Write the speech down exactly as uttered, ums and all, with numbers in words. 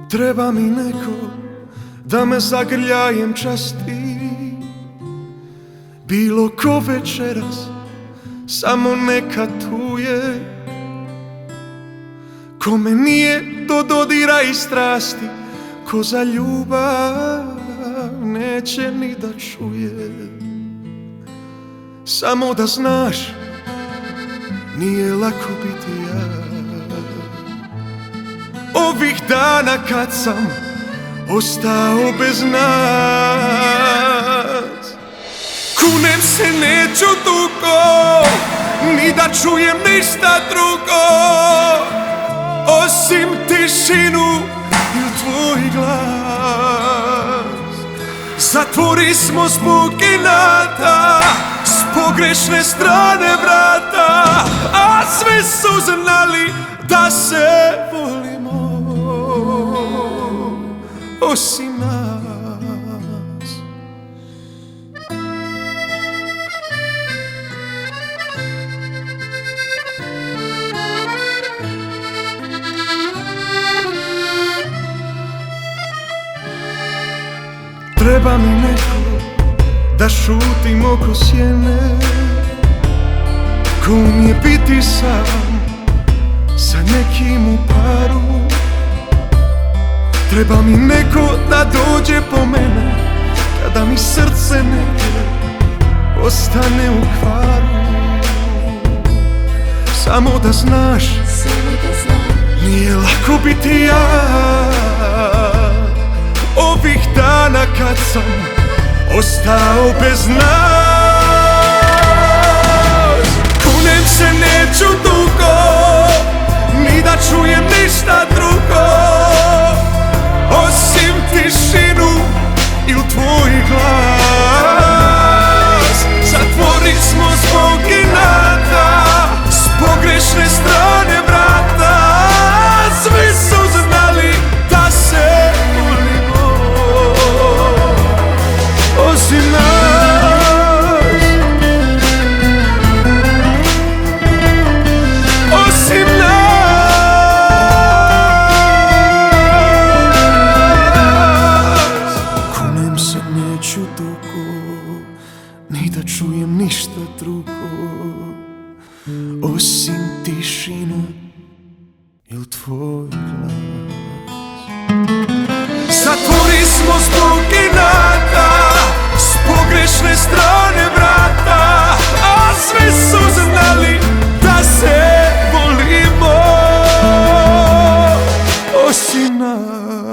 Treba mi neko da me zagrljajem časti, bilo ko večeras, samo neka tu je. Kome nije do dodira i strasti, ko za ljubav neće ni da čuje. Samo da znaš, nije lako biti ja. Ovih dana kad sam ostao bez nas, kunem se neću dugo, ni da čujem ništa drugo, osim tišinu i tvoj glas. Zatvori smo zbog inata, s pogrešne strane vrata, a svi su znali da se volimo, osim nas. Treba mi neko da šutim oko sjene, ko umije biti sam sa nekim u paru. Treba mi neko da dođe po mene kada mi srce negdje ostane u kvaru. Samo da znaš, nije lako biti ja. Ovih dana kad sam ostao bez nas, kunem se neću dugo, ni da čujem ništa drugo, osim tišinu ili tvoj glas. Zatvori smo zbog inata, s pogrešne strane vrata, svi su znali da se volimo, osim nas. Osim nas. Kunem se neću dugo, ni da čujem ništa drugo, osim tišinu ili tvoj glas. Zatvori smo zbog inata, s pogrešne strane vrata, a svi su znali da se volimo, osim nas.